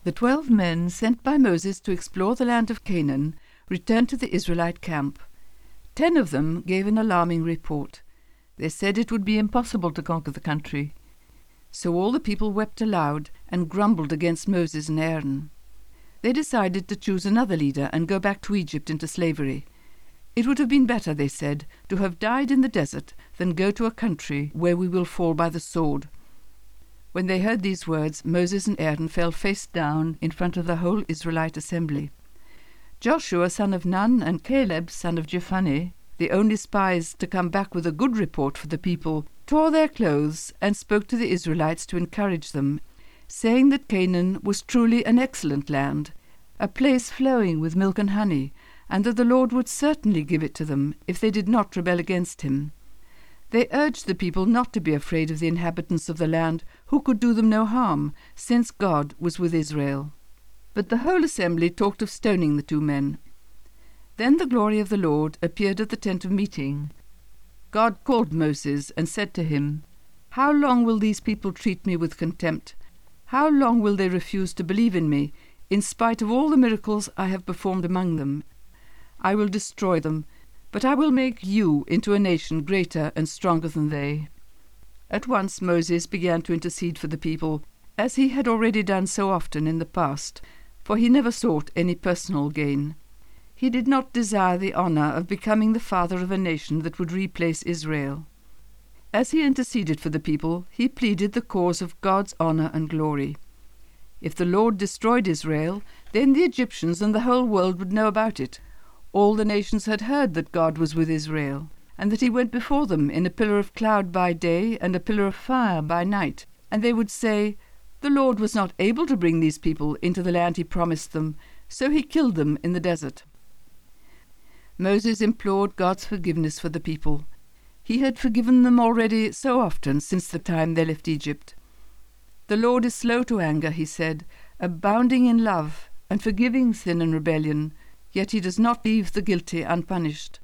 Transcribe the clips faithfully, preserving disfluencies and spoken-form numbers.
The twelve men sent by Moses to explore the land of Canaan returned to the Israelite camp. Ten of them gave an alarming report. They said it would be impossible to conquer the country. So all the people wept aloud and grumbled against Moses and Aaron. They decided to choose another leader and go back to Egypt into slavery. It would have been better, they said, to have died in the desert than go to a country where we will fall by the sword. When they heard these words, Moses and Aaron fell face down in front of the whole Israelite assembly. Joshua, son of Nun, and Caleb, son of Jephunneh, the only spies to come back with a good report for the people, tore their clothes and spoke to the Israelites to encourage them, saying that Canaan was truly an excellent land, a place flowing with milk and honey, and that the Lord would certainly give it to them if they did not rebel against him. They urged the people not to be afraid of the inhabitants of the land, who could do them no harm, since God was with Israel. But the whole assembly talked of stoning the two men. Then the glory of the Lord appeared at the tent of meeting. God called Moses and said to him, "How long will these people treat me with contempt? How long will they refuse to believe in me, in spite of all the miracles I have performed among them? I will destroy them, but I will make you into a nation greater and stronger than they." At once Moses began to intercede for the people, as he had already done so often in the past, for he never sought any personal gain. He did not desire the honor of becoming the father of a nation that would replace Israel. As he interceded for the people, he pleaded the cause of God's honor and glory. If the Lord destroyed Israel, then the Egyptians and the whole world would know about it. All the nations had heard that God was with Israel, and that he went before them in a pillar of cloud by day and a pillar of fire by night, and they would say, "The Lord was not able to bring these people into the land he promised them, so he killed them in the desert." Moses implored God's forgiveness for the people. He had forgiven them already so often since the time they left Egypt. "The Lord is slow to anger," he said, "abounding in love, and forgiving sin and rebellion, yet he does not leave the guilty unpunished."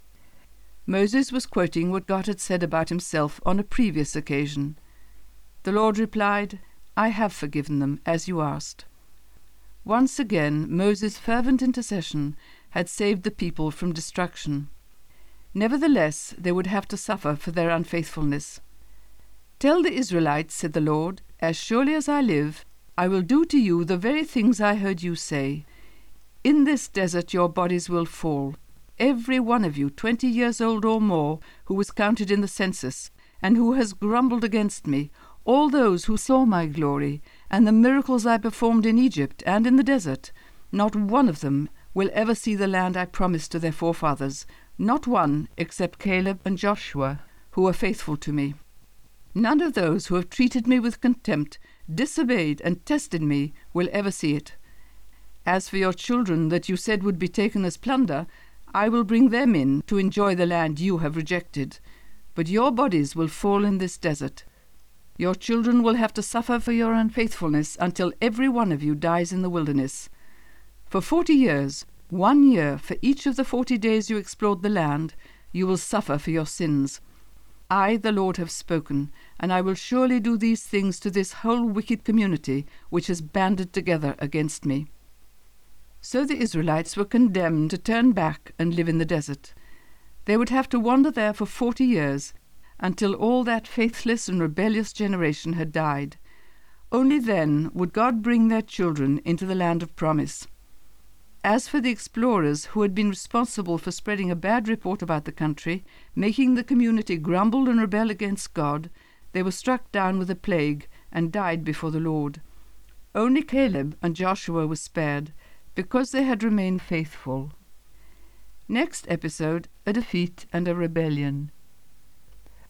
Moses was quoting what God had said about himself on a previous occasion. The Lord replied, "I have forgiven them, as you asked." Once again, Moses' fervent intercession had saved the people from destruction. Nevertheless, they would have to suffer for their unfaithfulness. "Tell the Israelites," said the Lord, "as surely as I live, I will do to you the very things I heard you say. In this desert your bodies will fall, every one of you twenty years old or more, who was counted in the census, and who has grumbled against me, all those who saw my glory, and the miracles I performed in Egypt and in the desert. Not one of them will ever see the land I promised to their forefathers, not one except Caleb and Joshua, who are faithful to me. None of those who have treated me with contempt, disobeyed and tested me, will ever see it. As for your children that you said would be taken as plunder, I will bring them in to enjoy the land you have rejected. But your bodies will fall in this desert. Your children will have to suffer for your unfaithfulness until every one of you dies in the wilderness. For forty years, one year for each of the forty days you explored the land, you will suffer for your sins. I, the Lord, have spoken, and I will surely do these things to this whole wicked community which has banded together against me." So the Israelites were condemned to turn back and live in the desert. They would have to wander there for forty years, until all that faithless and rebellious generation had died. Only then would God bring their children into the land of promise. As for the explorers who had been responsible for spreading a bad report about the country, making the community grumble and rebel against God, they were struck down with a plague and died before the Lord. Only Caleb and Joshua were spared, because they had remained faithful. Next episode, a defeat and a rebellion.